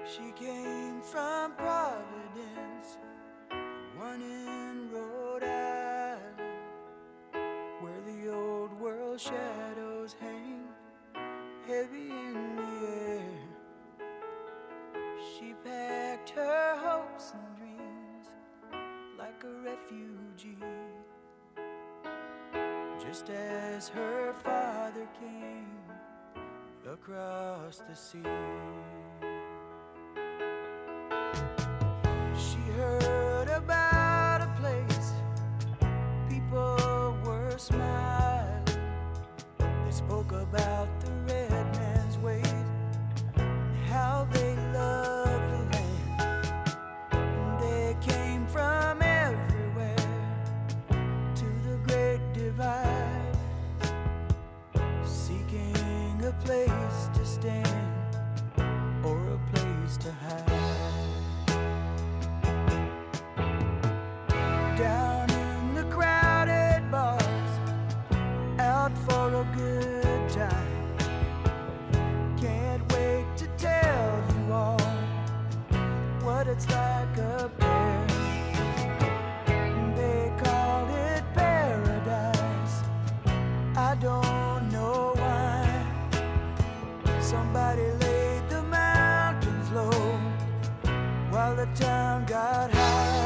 She came from Providence, one in Rhode Island, where the old world shadows hang heavy in the air. She packed her hopes and dreams like a refugee, just as her father came across the sea. She heard about a place people were smiling. They spoke about the red man's ways and how they loved the land. And they came from everywhere to the Great Divide, seeking a place to stand or a place to hide. Down in the crowded bars, out for a good time. Can't wait to tell you all what it's like up there. They call it paradise, I don't know why. Somebody laid the mountains low while the town got high.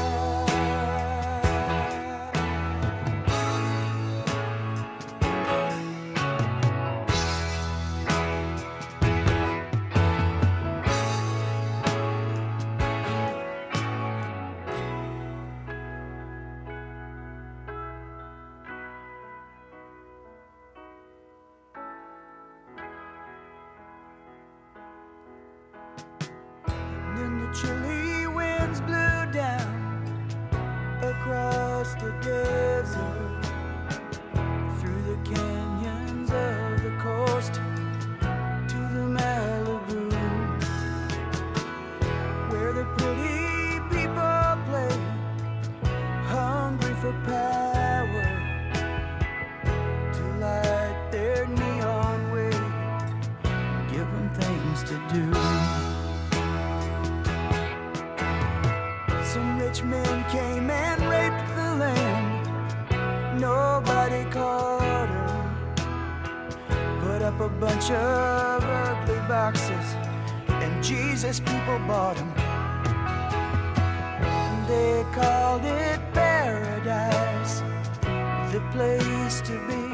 And then the chilly winds blew down across the desert, through the canyons of the coast to the Malibu, where the pretty people play, hungry for power, to light their neon way, give them things to do. Some rich men came and raped the land. Nobody caught her. Put up a bunch of ugly boxes, and Jesus people bought them. They called it paradise, the place to be.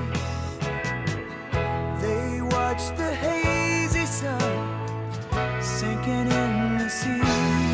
They watched the hazy sun sinking in the sea.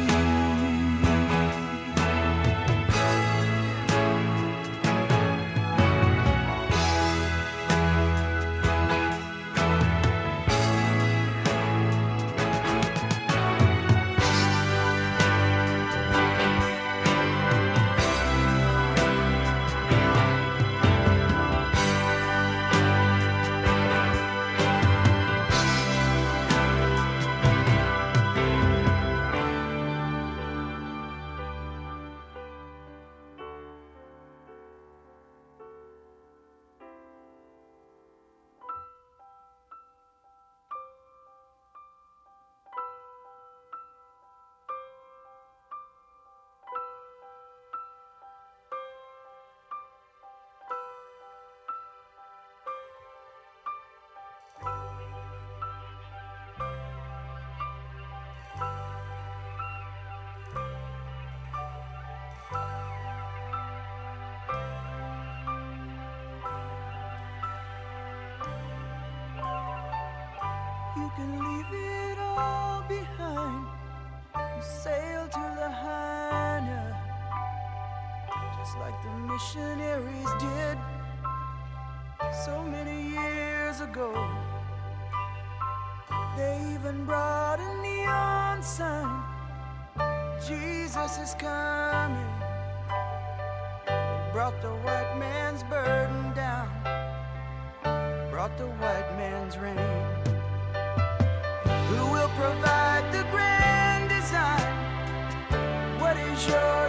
You can leave it all behind and sail to Lahaina, just like the missionaries did so many years ago. They even brought a neon sign, Jesus is coming. They brought the white man's burden down, brought the white man's rain. Who will provide the grand design? What is your